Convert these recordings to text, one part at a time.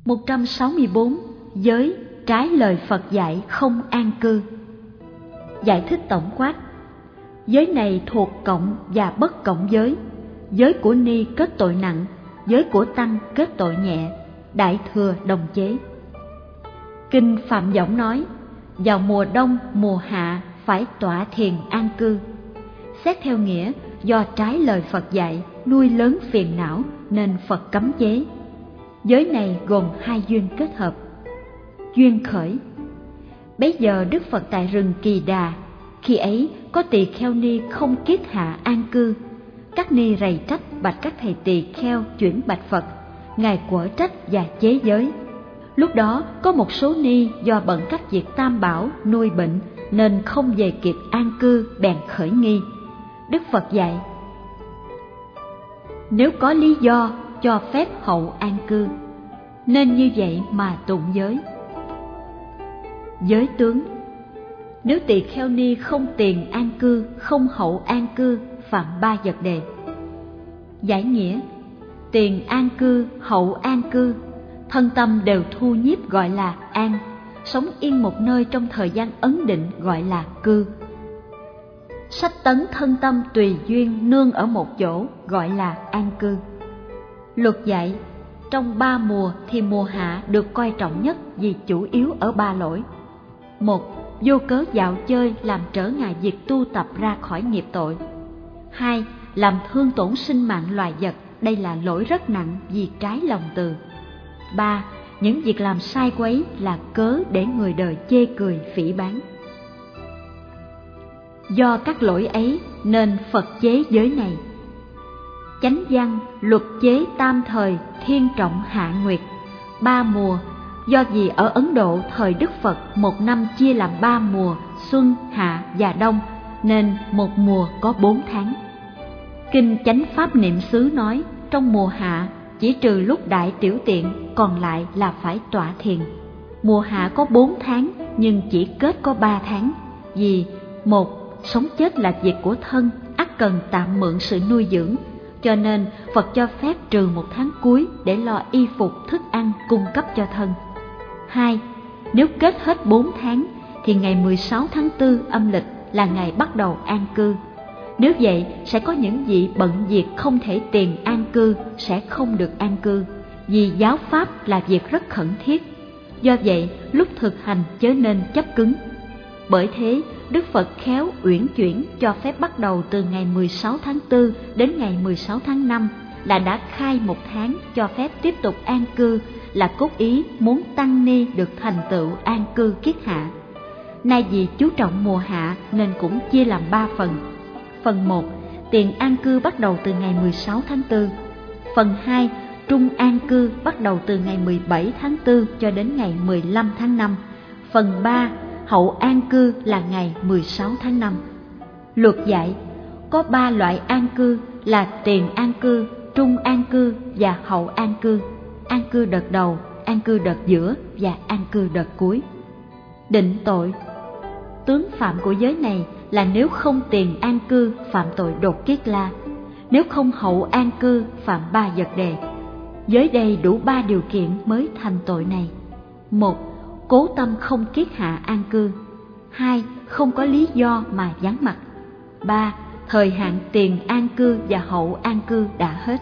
164. Giới trái lời Phật dạy không an cư. Giải thích tổng quát. Giới này thuộc cộng và bất cộng giới. Giới của ni kết tội nặng, giới của tăng kết tội nhẹ, đại thừa đồng chế. Kinh Phạm Võng nói, vào mùa đông, mùa hạ phải tọa thiền an cư. Xét theo nghĩa, do trái lời Phật dạy, nuôi lớn phiền não nên Phật cấm chế. Giới này gồm hai duyên kết hợp. Duyên khởi. Bấy giờ Đức Phật tại rừng Kỳ Đà, khi ấy có tỳ kheo ni không kiết hạ an cư. Các ni rầy trách bạch các thầy tỳ kheo chuyển bạch Phật, Ngài quở trách và chế giới. Lúc đó có một số ni do bận các việc tam bảo nuôi bệnh nên không về kịp an cư, bèn khởi nghi. Đức Phật dạy, nếu có lý do cho phép hậu an cư, nên như vậy mà tụng giới. Giới tướng. Nếu tỳ kheo ni không tiền an cư, không hậu an cư, phạm 3 vật đề. Giải nghĩa. Tiền an cư, hậu an cư, thân tâm đều thu nhiếp gọi là an, sống yên một nơi trong thời gian ấn định gọi là cư. Sách tấn thân tâm tùy duyên nương ở một chỗ gọi là an cư. Luật dạy, trong 3 mùa thì mùa hạ được coi trọng nhất vì chủ yếu ở 3 lỗi. 1. Vô cớ dạo chơi làm trở ngại việc tu tập ra khỏi nghiệp tội. 2. Làm thương tổn sinh mạng loài vật, đây là lỗi rất nặng vì trái lòng từ. 3. Những việc làm sai quấy là cớ để người đời chê cười phỉ báng. Do các lỗi ấy nên Phật chế giới này. Chánh văn, luật chế tam thời, thiên trọng hạ nguyệt. 3 mùa, do vì ở Ấn Độ thời Đức Phật một năm chia làm 3 mùa, xuân, hạ và đông, nên một mùa có 4 tháng. Kinh Chánh Pháp Niệm xứ nói, trong mùa hạ chỉ trừ lúc đại tiểu tiện, còn lại là phải tọa thiền. Mùa hạ có 4 tháng nhưng chỉ kết có 3 tháng, vì 1. Sống chết là việc của thân, ắt cần tạm mượn sự nuôi dưỡng, cho nên Phật cho phép trừ 1 tháng cuối để lo y phục, thức ăn cung cấp cho thân. 2. Nếu kết hết 4 tháng thì ngày 16 tháng 4 âm lịch là ngày bắt đầu an cư. Nếu vậy sẽ có những vị bận việc không thể tiền an cư sẽ không được an cư, vì giáo pháp là việc rất khẩn thiết. Do vậy lúc thực hành chớ nên chấp cứng. Bởi thế Đức Phật khéo uyển chuyển cho phép bắt đầu từ ngày 16 tháng 4 đến ngày 16 tháng 5 là đã khai 1 tháng cho phép tiếp tục an cư, là cốt ý muốn tăng ni được thành tựu an cư kiết hạ. Nay vì chú trọng mùa hạ nên cũng chia làm 3 phần. Phần 1, tiền an cư bắt đầu từ ngày 16 tháng 4. Phần 2, trung an cư bắt đầu từ ngày 17 tháng 4 cho đến ngày 15 tháng 5. Phần 3, hậu an cư là ngày 16 tháng 5. Luật dạy, có 3 loại an cư là tiền an cư, trung an cư và hậu an cư. An cư đợt đầu, an cư đợt giữa và an cư đợt cuối. Định tội. Tướng phạm của giới này là nếu không tiền an cư phạm tội đột kiết la, nếu không hậu an cư phạm 3 vật đề. Giới đây đủ 3 điều kiện mới thành tội này. 1. Cố tâm không kiết hạ an cư. 2. Không có lý do mà vắng mặt. 3. Thời hạn tiền an cư và hậu an cư đã hết.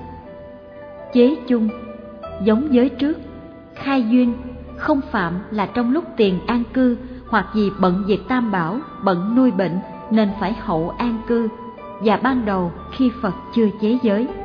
Chế chung. Giống giới trước, khai duyên, không phạm là trong lúc tiền an cư hoặc vì bận việc tam bảo, bận nuôi bệnh nên phải hậu an cư, và ban đầu khi Phật chưa chế giới.